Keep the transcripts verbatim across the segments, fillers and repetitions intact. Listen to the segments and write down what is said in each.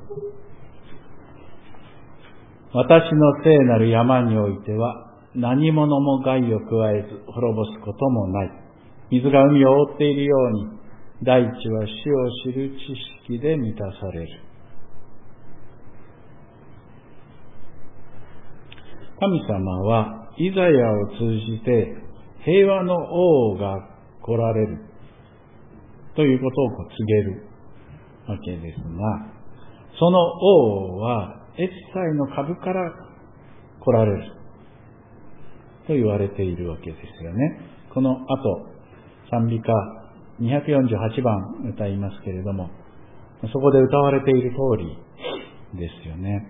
私の聖なる山においては何者も害を加えず滅ぼすこともない。水が海を覆っているように大地は主を知る知識で満たされる。神様はイザヤを通じて平和の王が来られるということを告げるわけですが、その王はエッサイの株から来られると言われているわけですよね。この後、賛美歌にひゃくよんじゅうはちばん歌いますけれども、そこで歌われている通りですよね。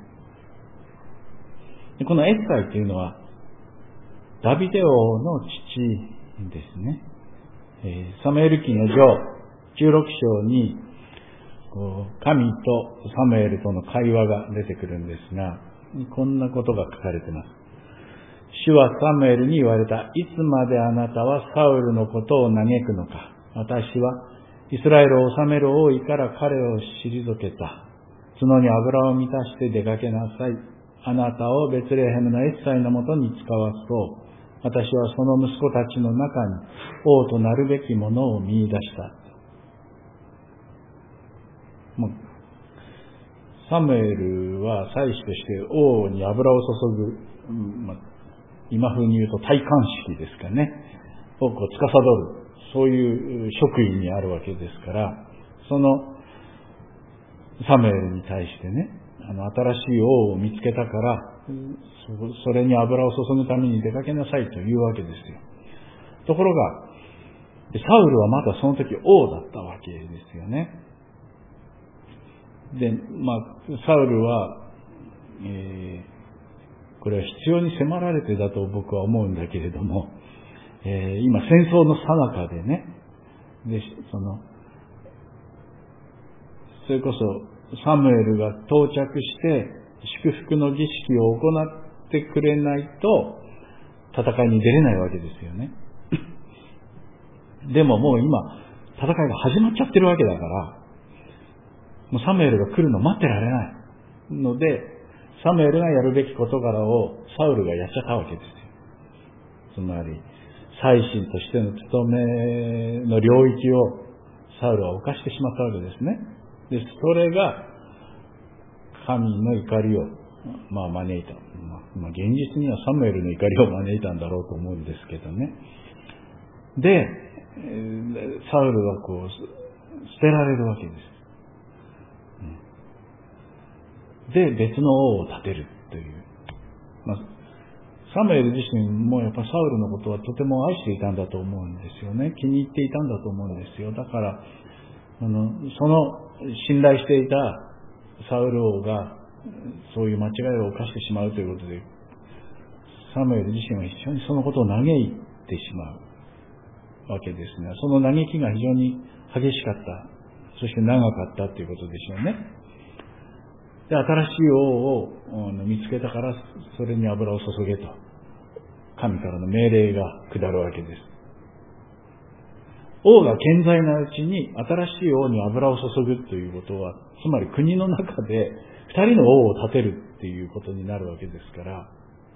このエッサイというのはダビデ王の父ですね。サムエル記の上じゅうろく章に神とサムエルとの会話が出てくるんですが、こんなことが書かれています。主はサムエルに言われた。いつまであなたはサウルのことを嘆くのか。私はイスラエルを治める王位から彼を退けた。角に油を満たして出かけなさい。あなたをベツレヘムのエッサイのもとに使わそう。私はその息子たちの中に王となるべきものを見出した。もうサムエルは祭司として王に油を注ぐ、まあ、今風に言うと戴冠式ですかね、をこう司る、そういう職位にあるわけですから、そのサムエルに対してね、あの新しい王を見つけたから、それに油を注ぐために出かけなさいというわけですよ。ところが、サウルはまだその時王だったわけですよね。で、まあ、サウルは、えー、これは必要に迫られてだと僕は思うんだけれども、えー、今戦争の最中でね、で、その、それこそサムエルが到着して祝福の儀式を行ってくれないと戦いに出れないわけですよね。でももう今戦いが始まっちゃってるわけだから、もうサムエルが来るの待ってられないので、サムエルがやるべき事柄をサウルがやっちゃったわけですよ。つまり祭司としての務めの領域をサウルは犯してしまったわけですね。で、それが神の怒りを、まあ、招いた。まあ、現実にはサムエルの怒りを招いたんだろうと思うんですけどね。で、サウルはこう捨てられるわけです。で、別の王を立てるという。まあ、サムエル自身もやっぱサウルのことはとても愛していたんだと思うんですよね。気に入っていたんだと思うんですよ。だから、あの、その信頼していたサウル王がそういう間違いを犯してしまうということで、サムエル自身は非常にそのことを嘆いてしまうわけですが、その嘆きが非常に激しかった、そして長かったということでしょうね。で、新しい王を見つけたからそれに油を注げと神からの命令が下るわけです。王が健在なうちに新しい王に油を注ぐということは、つまり国の中で二人の王を立てるっていうことになるわけですから、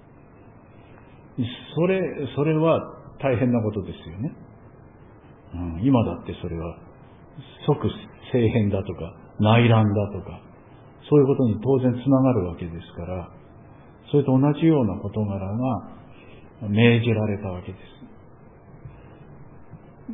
それ、それは大変なことですよね。うん、今だってそれは即政変だとか内乱だとか、そういうことに当然つながるわけですから、それと同じような事柄が命じられたわけです。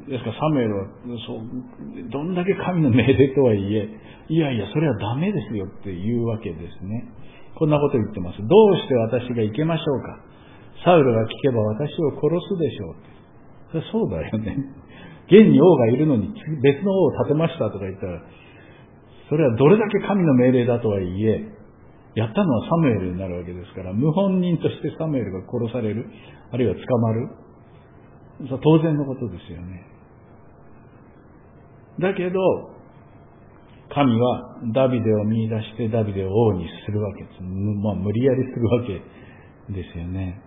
ですからサムエルはそうどんだけ神の命令とはいえ、いやいやそれはダメですよっていうわけですね。こんなこと言ってます。どうして私が行けましょうか。サウルが聞けば私を殺すでしょうって。それそうだよね。現に王がいるのに別の王を立てましたとか言ったら、それはどれだけ神の命令だとはいえ、やったのはサムエルになるわけですから、謀反人としてサムエルが殺される、あるいは捕まる、当然のことですよね。だけど神はダビデを見出してダビデを王にするわけです。まあ無理やりするわけですよね。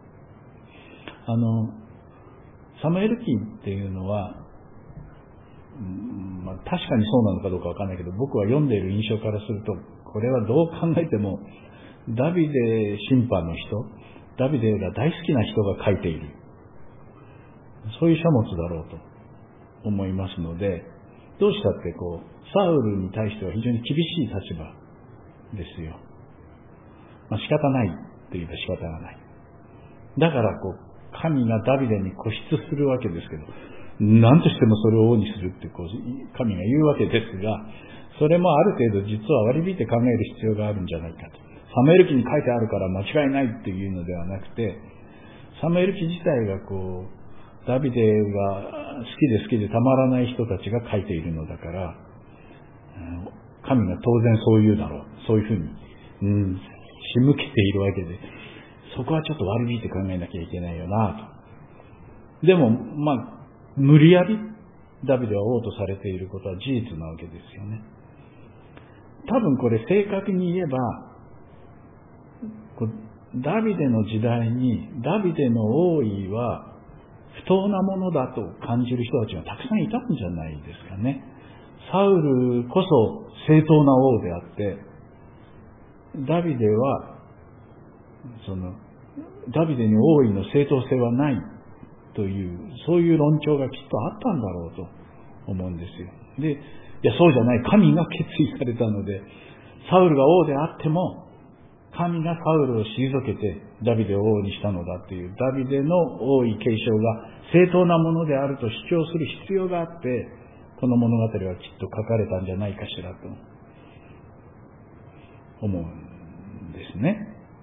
あのサムエル記っていうのは、 まあ、確かにそうなのかどうかわかんないけど、僕は読んでいる印象からすると、これはどう考えてもダビデ審判の人、ダビデが大好きな人が書いている、そういう書物だろうと思いますので、どうしたってこうサウルに対しては非常に厳しい立場ですよ。まあ、仕方ないといえば仕方がない。だからこう神がダビデに固執するわけですけど、何としてもそれを王にするってこう神が言うわけですが、それもある程度実は割り引いて考える必要があるんじゃないかと。サムエル記に書いてあるから間違いないっていうのではなくて、サムエル記自体がこうダビデが好きで好きでたまらない人たちが書いているのだから、神が当然そう言うだろう、そういうふうに、うん、仕向けているわけで、そこはちょっと割り引いて考えなきゃいけないよなと。でもまあ無理やりダビデは王とされていることは事実なわけですよね。多分これ正確に言えば、ダビデの時代にダビデの王位は不当なものだと感じる人たちがたくさんいたんじゃないですかね。サウルこそ正当な王であって、ダビデはそのダビデに王位の正当性はないという、そういう論調がきっとあったんだろうと思うんですよ。で、いやそうじゃない、神が決意されたので、サウルが王であっても神がサウルを退けてダビデを王にしたのだという、ダビデの王位継承が正当なものであると主張する必要があって、この物語はきっと書かれたんじゃないかしらと思うんですね。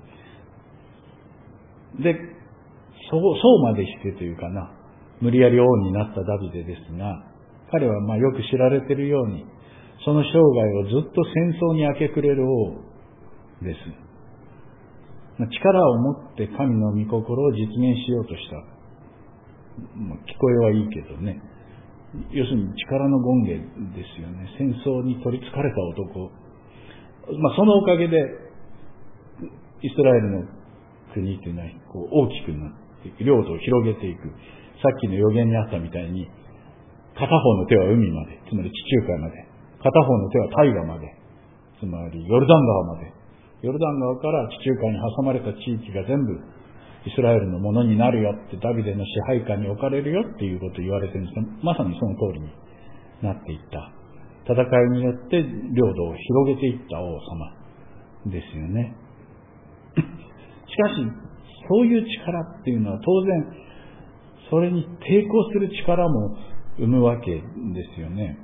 で、そう、そうまでしてというかな、無理やり王になったダビデですが、彼はまあよく知られているように、その生涯をずっと戦争に明け暮れる王です。力を持って神の御心を実現しようとした。まあ、聞こえはいいけどね。要するに力の権限ですよね。戦争に取り憑かれた男。まあ、そのおかげで、イスラエルの国というのはこう大きくなっていく。領土を広げていく。さっきの予言にあったみたいに、片方の手は海まで、つまり地中海まで。片方の手は大河まで。つまりヨルダン川まで。ヨルダン川から地中海に挟まれた地域が全部イスラエルのものになるよって、ダビデの支配下に置かれるよっていうことを言われてるんですが、まさにその通りになっていった。戦いによって領土を広げていった王様ですよね。しかし、そういう力っていうのは当然、それに抵抗する力も生むわけですよね。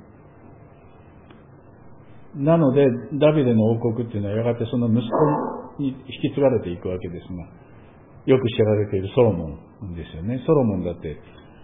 なので、ダビデの王国っていうのはやがてその息子に引き継がれていくわけですが、よく知られているソロモンですよね。ソロモンだって、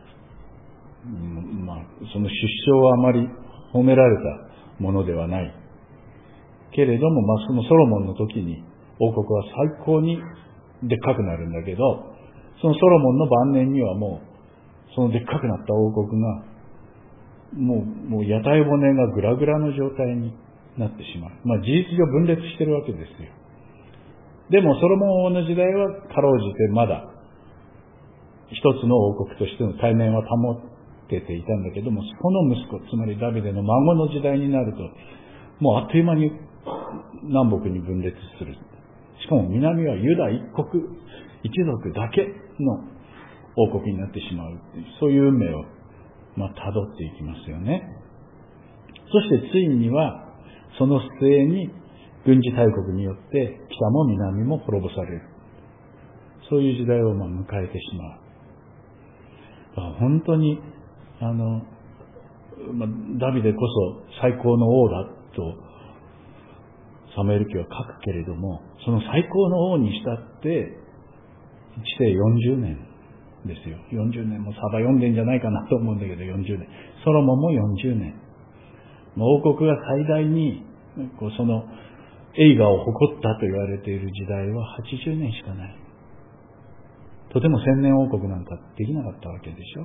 まあ、その出生はあまり褒められたものではない。けれども、まあ、そのソロモンの時に王国は最高にでっかくなるんだけど、そのソロモンの晩年にはもう、そのでっかくなった王国が、もう、もう屋台骨がグラグラの状態になってしまう。まあ事実上分裂してるわけですよ。でもソロモン王の時代はかろうじてまだ一つの王国としての体面は保てていたんだけども、その息子、つまりダビデの孫の時代になると、もうあっという間に南北に分裂する。しかも南はユダ一国、一族だけの王国になってしまう。そういう運命をまあ辿っていきますよね。そしてついにはその末に軍事大国によって北も南も滅ぼされる。そういう時代をまあ迎えてしまう。だから本当にあの、まあ、ダビデこそ最高の王だとサムエル記は書くけれども、その最高の王にしたって治世よんじゅうねんですよ。よんじゅうねんもサバ読んでんじゃないかなと思うんだけど、よんじゅうねん。ソロモンもよんじゅうねん。王国が最大にこうその栄華を誇ったと言われている時代ははちじゅうねんしかない。とても千年王国なんかできなかったわけでしょ。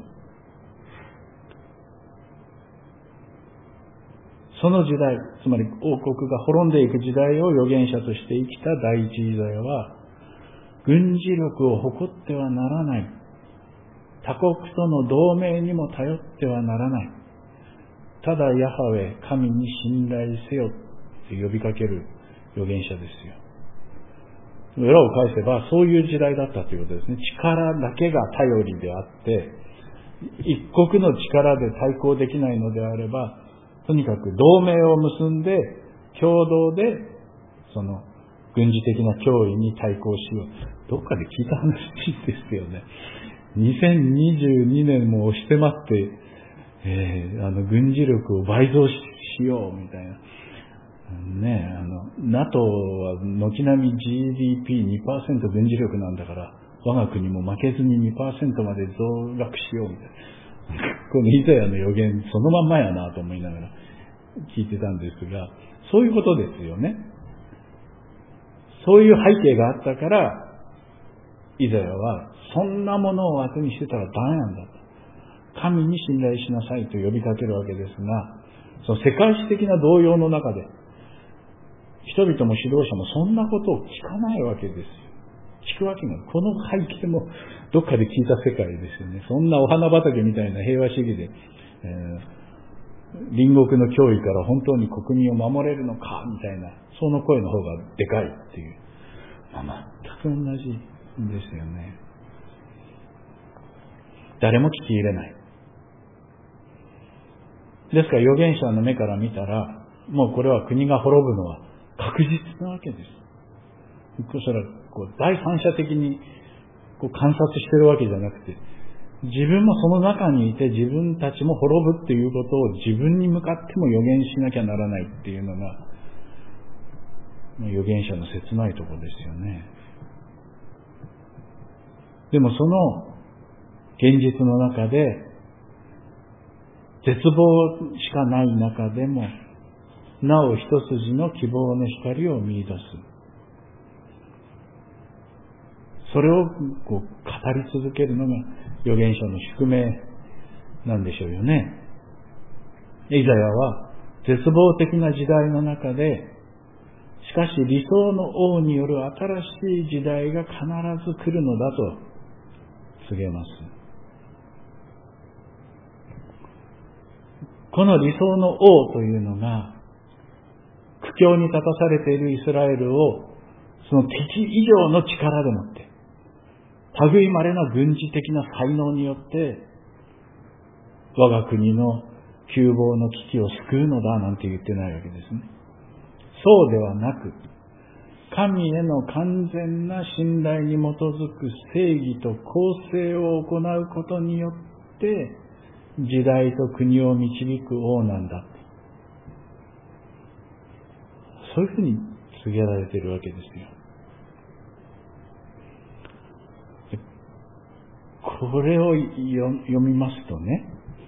その時代、つまり王国が滅んでいく時代を預言者として生きた第一時代は、軍事力を誇ってはならない。他国との同盟にも頼ってはならない。 ただヤハウェ、神に信頼せよって呼びかける預言者ですよ。裏を返せばそういう時代だったということですね。力だけが頼りであって、一国の力で対抗できないのであれば、とにかく同盟を結んで共同でその軍事的な脅威に対抗しよう。どっかで聞いた話ですよね。にせんにじゅうにねんも押して待って、えー、あの軍事力を倍増しようみたいな。ねえ、あの、NATO は軒並み ジーディーピーにパーセント 軍事力なんだから、我が国も負けずに にパーセント まで増額しようみたいな。このイザヤの予言、そのまんまやなと思いながら聞いてたんですが、そういうことですよね。そういう背景があったから、イザヤは、そんなものを後にしてたらダメなんだと。神に信頼しなさいと呼びかけるわけですが、その世界史的な動揺の中で、人々も指導者もそんなことを聞かないわけですよ。聞くわけない。この背景もどっかで聞いた世界ですよね。そんなお花畑みたいな平和主義で、えー、隣国の脅威から本当に国民を守れるのかみたいな、その声の方がでかいっていう。まあ、全く同じですよね。誰も聞き入れない。ですから預言者の目から見たら、もうこれは国が滅ぶのは確実なわけです。それはこう第三者的にこう観察してるわけじゃなくて、自分もその中にいて自分たちも滅ぶっていうことを自分に向かっても予言しなきゃならないっていうのが預言者の切ないところですよね。でもその現実の中で絶望しかない中でもなお一筋の希望の光を見出す。それをこう語り続けるのが預言者の宿命なんでしょうよね。イザヤは絶望的な時代の中で、しかし理想の王による新しい時代が必ず来るのだと告げます。この理想の王というのが苦境に立たされているイスラエルをその敵以上の力でもって類まれな軍事的な才能によって我が国の窮乏の危機を救うのだなんて言ってないわけですね。そうではなく、神への完全な信頼に基づく正義と公正を行うことによって時代と国を導く王なんだ。そういうふうに告げられているわけですよ。これを読みますとね、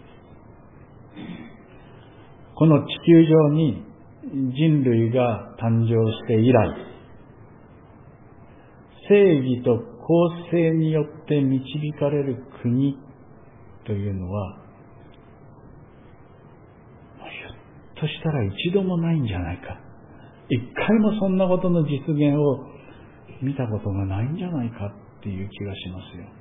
この地球上に人類が誕生して以来、正義と公正によって導かれる国というのは、ひょっとしたら一度もないんじゃないか。一回もそんなことの実現を見たことがないんじゃないかっていう気がしますよ。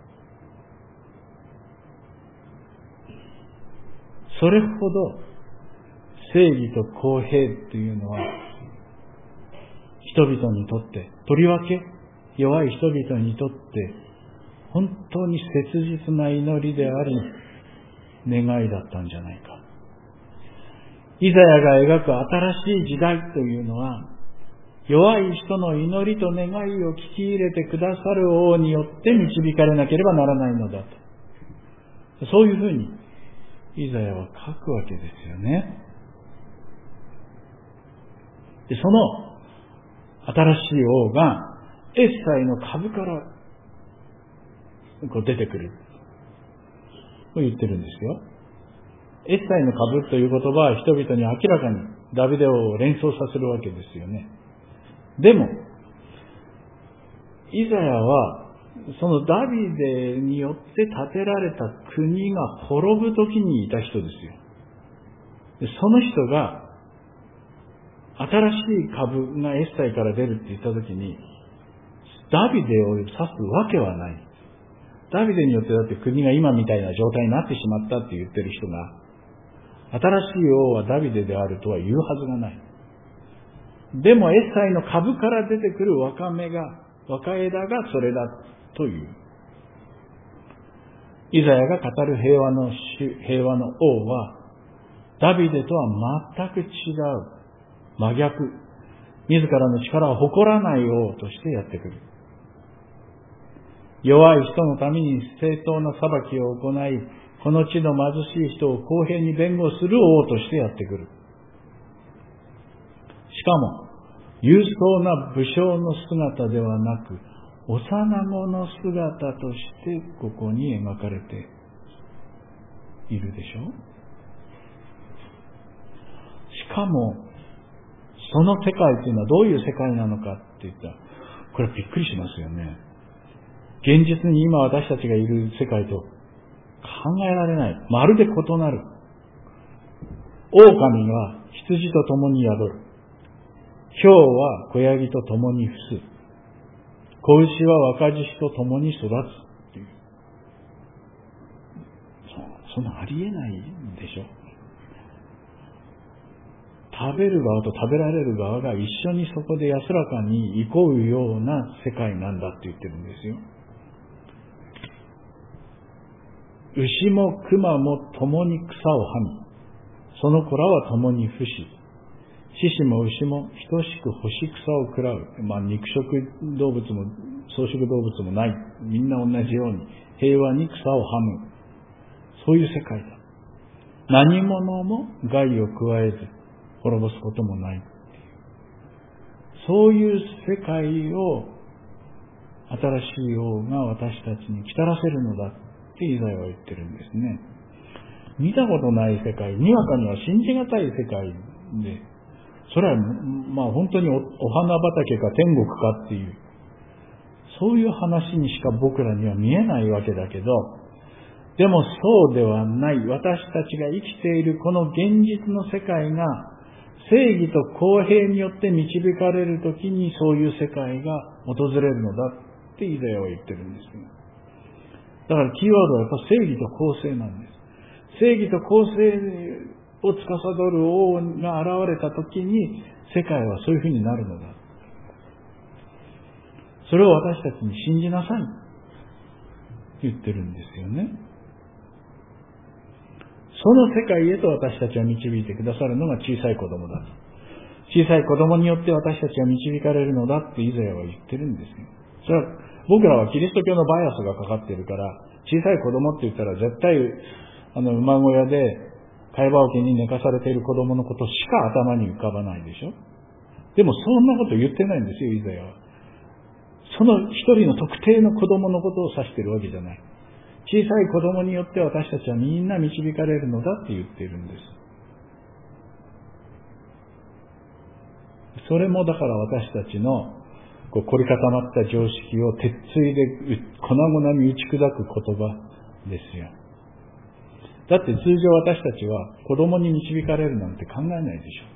それほど正義と公平というのは人々にとって、とりわけ弱い人々にとって本当に切実な祈りであり願いだったんじゃないか。イザヤが描く新しい時代というのは弱い人の祈りと願いを聞き入れてくださる王によって導かれなければならないのだと、そういうふうにイザヤは書くわけですよね。で、その新しい王がエッサイの株からこう出てくると言ってるんですよ。エッサイの株という言葉は人々に明らかにダビデ王を連想させるわけですよね。でもイザヤはそのダビデによって建てられた国が滅ぶ時にいた人ですよ。でその人が新しい株がエッサイから出るって言った時にダビデを指すわけはない。ダビデによってだって国が今みたいな状態になってしまったって言ってる人が新しい王はダビデであるとは言うはずがない。でもエッサイの株から出てくる若芽が、若枝がそれだという。イザヤが語る平和の主、平和の王は、ダビデとは全く違う、真逆、自らの力を誇らない王としてやってくる。弱い人のために正当な裁きを行い、この地の貧しい人を公平に弁護する王としてやってくる。しかも、勇壮な武将の姿ではなく、幼子の姿としてここに描かれているでしょう。しかも、その世界というのはどういう世界なのかって言ったら、これはびっくりしますよね。現実に今私たちがいる世界と考えられない。まるで異なる。狼は羊と共に宿る。豹は子ヤギと共に伏す。子牛は若獅子と共に育つっていう。そ、そんなありえないでしょ。食べる側と食べられる側が一緒にそこで安らかに憩うような世界なんだって言ってるんですよ。牛も熊も共に草をはみ、その子らは共に伏し、獅子も牛も等しく干し草を食らう。まあ肉食動物も草食動物もない。みんな同じように平和に草をはむ。そういう世界だ。何者も害を加えず滅ぼすこともない。そういう世界を新しい王が私たちに来たらせるのだってイザヤは言ってるんですね。見たことない世界、にわかには信じがたい世界で、それはまあ本当に お, お花畑か天国かっていう、そういう話にしか僕らには見えないわけだけど、でもそうではない。私たちが生きているこの現実の世界が正義と公平によって導かれるときにそういう世界が訪れるのだってイザヤは言ってるんですよ。だからキーワードはやっぱ正義と公正なんです。正義と公正を司る王が現れたときに世界はそういうふうになるのだ。それを私たちに信じなさいって言ってるんですよね。その世界へと私たちは導いてくださるのが小さい子供だと。小さい子供によって私たちは導かれるのだってイザヤは言ってるんですよ。それは僕らはキリスト教のバイアスがかかっているから、小さい子供って言ったら絶対あの馬小屋で貝羽桶に寝かされている子供のことしか頭に浮かばないでしょ。でもそんなこと言ってないんですよ、イザヤは。その一人の特定の子供のことを指しているわけじゃない。小さい子供によって私たちはみんな導かれるのだって言っているんです。それもだから私たちのこう凝り固まった常識を鉄槌で粉々に打ち砕く言葉ですよ。だって通常私たちは子供に導かれるなんて考えないでしょ。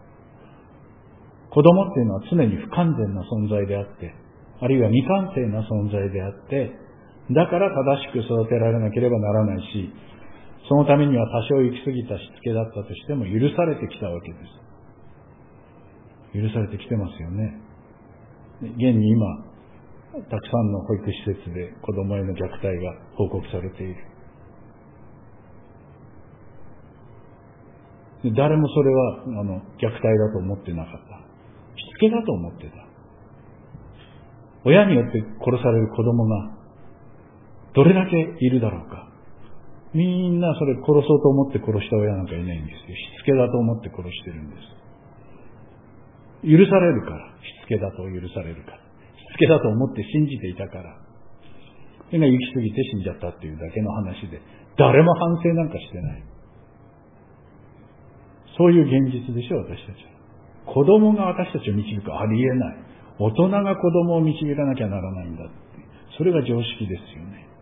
子供っていうのは常に不完全な存在であって、あるいは未完成な存在であって、だから正しく育てられなければならないし、そのためには多少行き過ぎたしつけだったとしても許されてきたわけです。許されてきてますよね。現に今、たくさんの保育施設で子供への虐待が報告されている。誰もそれはあの虐待だと思ってなかった。しつけだと思ってた。親によって殺される子供がどれだけいるだろうか。みんなそれ殺そうと思って殺した親なんかいないんですよ。しつけだと思って殺してるんです。許されるから。しつけだと許されるから。しつけだと思って信じていたから。それが行き過ぎて死んじゃったっていうだけの話で、誰も反省なんかしてない。そういう現実でしょ、私たちは。子供が私たちを導く、ありえない。大人が子供を導かなきゃならないんだって。それが常識ですよね。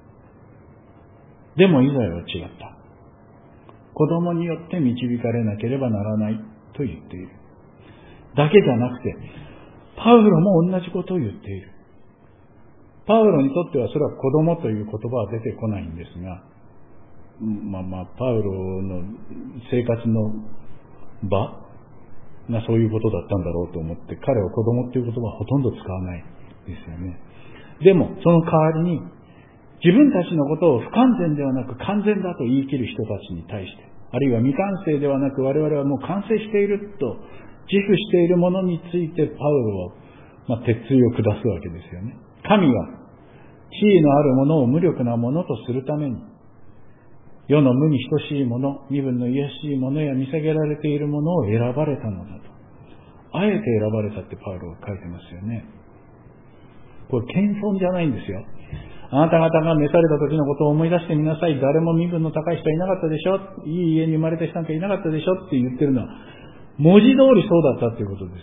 でもイザヤは違った。子供によって導かれなければならないと言っている。だけじゃなくて、パウロも同じことを言っている。パウロにとってはそれは子供という言葉は出てこないんですが、 まあまあ、パウロの生活の場がそういうことだったんだろうと思って、彼は子供っていう言葉はほとんど使わないですよね。でも、その代わりに、自分たちのことを不完全ではなく完全だと言い切る人たちに対して、あるいは未完成ではなく我々はもう完成していると自負しているものについてパウロは、まあ、鉄槌を下すわけですよね。神は地位のあるものを無力なものとするために、世の無に等しいもの、身分の卑しいものや見下げられているものを選ばれたのだと。あえて選ばれたってパウロは書いてますよね。これ謙遜じゃないんですよ。あなた方が召された時のことを思い出してみなさい。誰も身分の高い人はいなかったでしょ。いい家に生まれた人なんかいなかったでしょって言ってるのは、文字通りそうだったということです。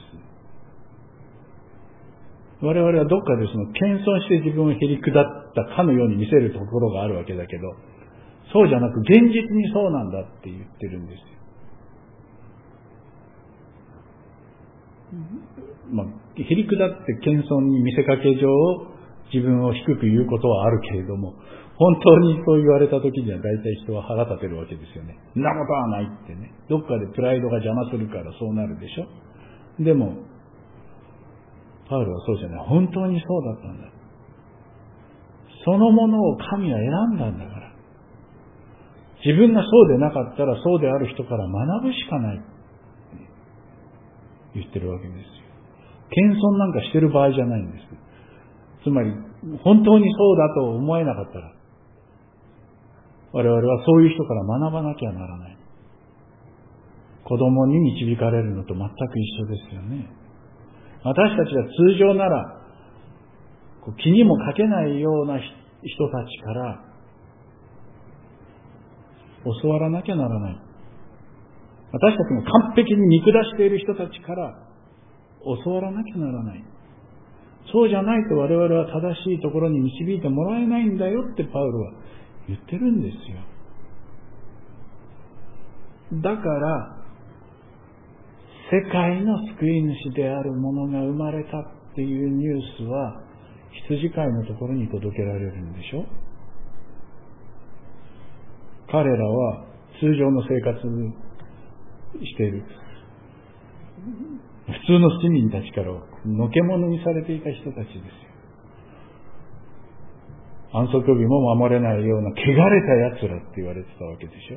我々はどっかでその謙遜して自分をへり下ったかのように見せるところがあるわけだけど、そうじゃなく現実にそうなんだって言ってるんですよ。まあ、へり下って謙遜に見せかけ上、自分を低く言うことはあるけれども、本当にそう言われた時には大体人は腹立てるわけですよね。そんなことはないってね。どっかでプライドが邪魔するからそうなるでしょ。でも、パウロはそうじゃない。本当にそうだったんだ。そのものを神は選んだんだから。自分がそうでなかったらそうである人から学ぶしかないって言ってるわけですよ。謙遜なんかしてる場合じゃないんです。つまり、本当にそうだと思えなかったら、我々はそういう人から学ばなきゃならない。子供に導かれるのと全く一緒ですよね。私たちが通常なら、気にもかけないような人たちから教わらなきゃならない。私たちが完璧に見下している人たちから教わらなきゃならない。そうじゃないと我々は正しいところに導いてもらえないんだよってパウロは言ってるんですよ。だから、世界の救い主である者が生まれたっていうニュースは羊飼いのところに届けられるんでしょ。彼らは通常の生活している普通の市民たちからのけ者にされていた人たちですよ。安息日も守れないような汚れた奴らって言われてたわけでしょ。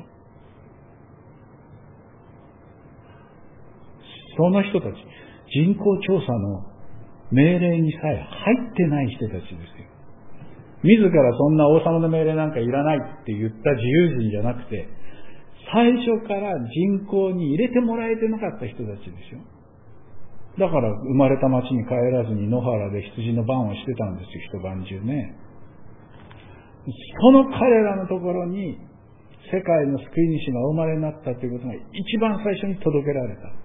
その人たち、人口調査の命令にさえ入ってない人たちですよ。自らそんな王様の命令なんかいらないって言った自由人じゃなくて、最初から人口に入れてもらえてなかった人たちでしょ。だから生まれた町に帰らずに野原で羊の番をしてたんですよ、一晩中ね。その彼らのところに世界の救い主がお生まれになったということが一番最初に届けられた。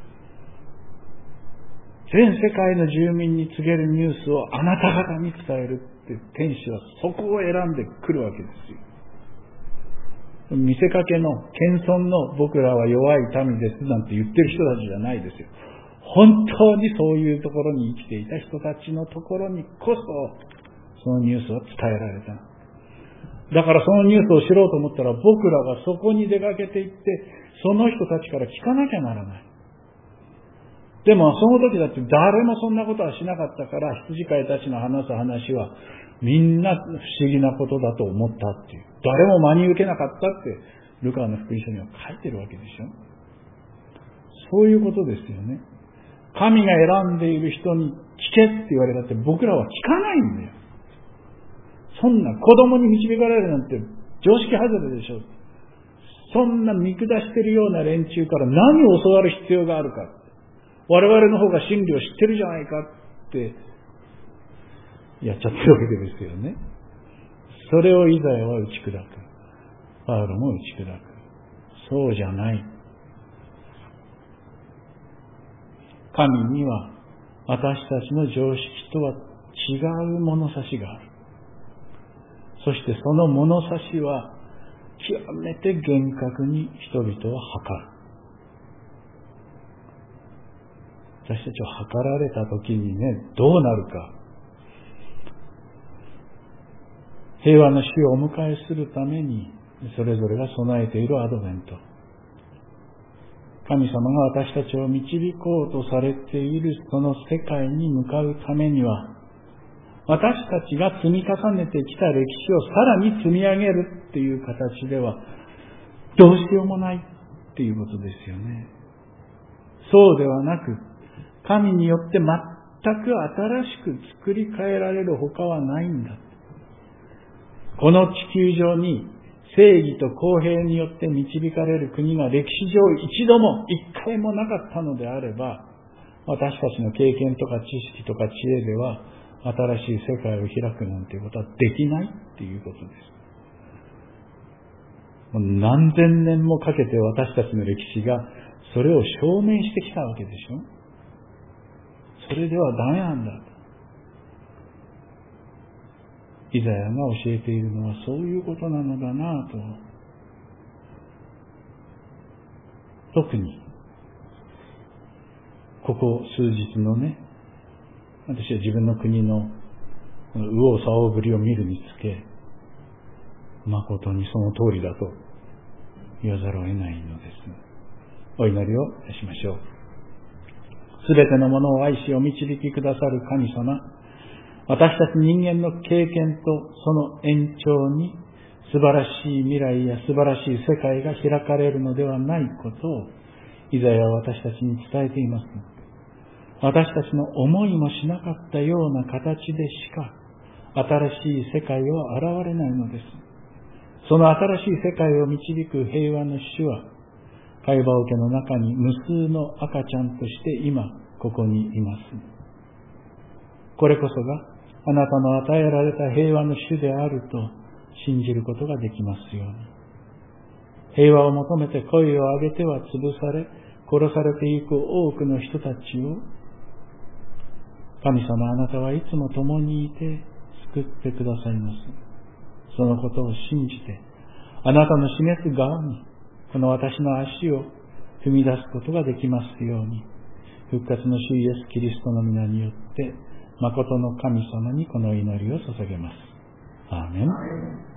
全世界の住民に告げるニュースをあなた方に伝えるって天使はそこを選んでくるわけですよ。見せかけの謙遜の僕らは弱い民ですなんて言ってる人たちじゃないですよ。本当にそういうところに生きていた人たちのところにこそそのニュースは伝えられた。だからそのニュースを知ろうと思ったら僕らがそこに出かけていってその人たちから聞かなきゃならない。でもその時だって誰もそんなことはしなかったから羊飼いたちの話す話はみんな不思議なことだと思ったっていう。誰も真に受けなかったってルカの福音書には書いてるわけでしょ。そういうことですよね。神が選んでいる人に聞けって言われたって僕らは聞かないんだよ。そんな子供に導かれるなんて常識外れでしょ。そんな見下してるような連中から何を教わる必要があるか。我々の方が真理を知ってるじゃないかってやっちゃってるわけですよね。それをイザヤは打ち砕く。パウロも打ち砕く。そうじゃない。神には私たちの常識とは違う物差しがある。そしてその物差しは極めて厳格に人々を測る。私たちを測られた時にね、どうなるか。平和の死をお迎えするためにそれぞれが備えているアドベント。神様が私たちを導こうとされているその世界に向かうためには、私たちが積み重ねてきた歴史をさらに積み上げるっていう形ではどうしようもないっていうことですよね。そうではなく、神によって全く新しく作り変えられる他はないんだ。この地球上に正義と公平によって導かれる国が歴史上一度も一回もなかったのであれば、私たちの経験とか知識とか知恵では新しい世界を開くなんていうことはできないっていうことです。もう何千年もかけて私たちの歴史がそれを証明してきたわけでしょ。それではダメなんだと。イザヤが教えているのはそういうことなのだなと。特にここ数日のね、私は自分の国の右往左往ぶりを見るにつけ、誠にその通りだと言わざるを得ないのです。お祈りをいたしましょう。すべてのものを愛しお導きくださる神様、私たち人間の経験とその延長に素晴らしい未来や素晴らしい世界が開かれるのではないことをイザヤは私たちに伝えています。私たちの思いもしなかったような形でしか新しい世界は現れないのです。その新しい世界を導く平和の主は会話桶の中に無数の赤ちゃんとして今ここにいます。これこそがあなたの与えられた平和の主であると信じることができますように。平和を求めて声を上げては潰され殺されていく多くの人たちを神様あなたはいつも共にいて救ってくださいます。そのことを信じてあなたの示す側にこの私の足を踏み出すことができますように、復活の主イエスキリストの皆によって誠の神様にこの祈りを捧げます。アーメン。